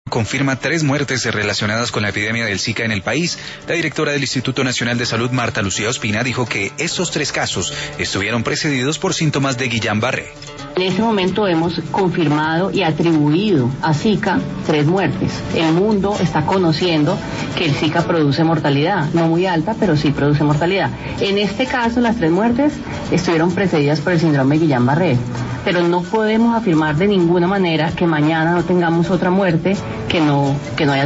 Confirma 3 muertes relacionadas con la epidemia del Zika en el país. La directora del Instituto Nacional de Salud, Marta Lucía Ospina, dijo que estos 3 casos estuvieron precedidos por síntomas de Guillain-Barré. En este momento hemos confirmado y atribuido a Zika 3 muertes. El mundo está conociendo que el Zika produce mortalidad, no muy alta, pero sí produce mortalidad. En este caso, las 3 muertes estuvieron precedidas por el síndrome de Guillain-Barré, pero no podemos afirmar de ninguna manera que mañana no tengamos otra muerte que no haya